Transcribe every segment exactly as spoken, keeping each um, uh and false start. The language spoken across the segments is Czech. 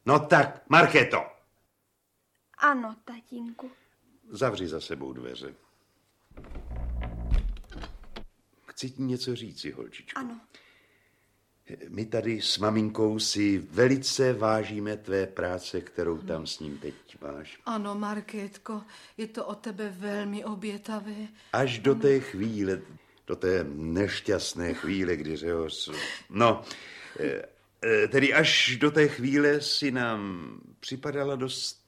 No tak, Markéto. Ano, tatínku. Zavři za sebou dveře. Chci ti něco říci, holčičko. Ano. My tady s maminkou si velice vážíme tvé práce, kterou tam s ním teď máš. Ano, Markétko, je to od tebe velmi obětavé. Až do té chvíle, do té nešťastné chvíle, kdy Řehoř... No, tedy až do té chvíle si nám připadala dost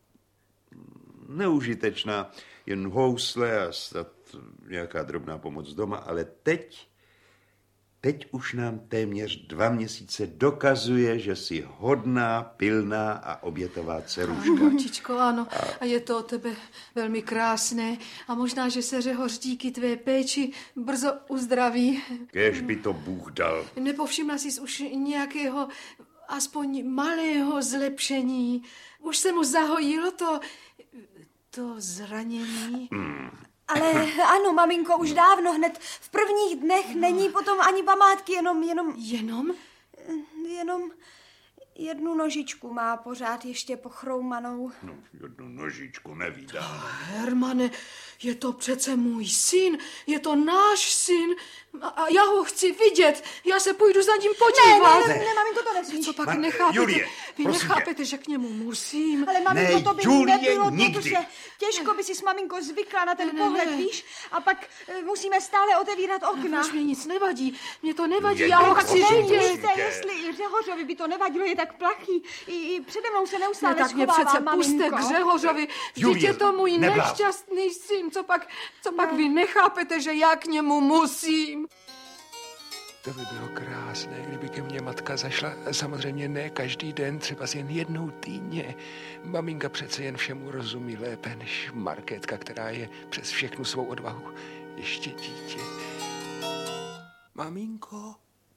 neužitečná, jen housle a snad nějaká drobná pomoc doma, ale teď... Teď už nám téměř dva měsíce dokazuje, že jsi hodná, pilná a obětová dceruška. Holčičko, ano. A je to od tebe velmi krásné. A možná, že se Řehoř díky tvé péči brzo uzdraví. Kéž by to Bůh dal. Nepovšimla jsi už nějakého aspoň malého zlepšení? Už se mu zahojilo to, to zranění? Hmm. Ale ano, maminko, už dávno, hned v prvních dnech není potom ani památky, jenom, jenom... Jenom? Jenom jednu nožičku má pořád ještě pochroumanou. No, jednu nožičku nevídám. Hermane, je to přece můj syn, je to náš syn a, a já ho chci vidět. Já se půjdu za ním podívat. Ne, ne, ne, ne maminko, to nesmíš. Co pak Ma- nechápete? Julie, Vy prosím nechápete, tě. Že k němu musím. Ale maminko, Ne, to by Julie, nebylo, nikdy. protože těžko by si s maminkou zvykla na ten Ne, ne, pohled, ne. víš? A pak e, musíme stále otevírat okna. Už mě nic nevadí, mě to nevadí, Jednou já ho tak chci prosím, vidět. prosím. Víte, jestli i Řehořovi by to nevadilo, je tak plachý. I, i přede mnou se neustále Ne, tak mě schovává, přece puste maminko. k Řehořovi. Vždyť Julie, je to můj nebláz. nešťastný syn. Co pak, co pak vy nechápete, že já k němu musím? To by bylo krásné, kdyby ke mně matka zašla. Samozřejmě ne každý den, třeba jen jednou týdně. Maminka přece jen všemu rozumí lépe než Markétka, která je přes všechnu svou odvahu ještě dítě. Maminko,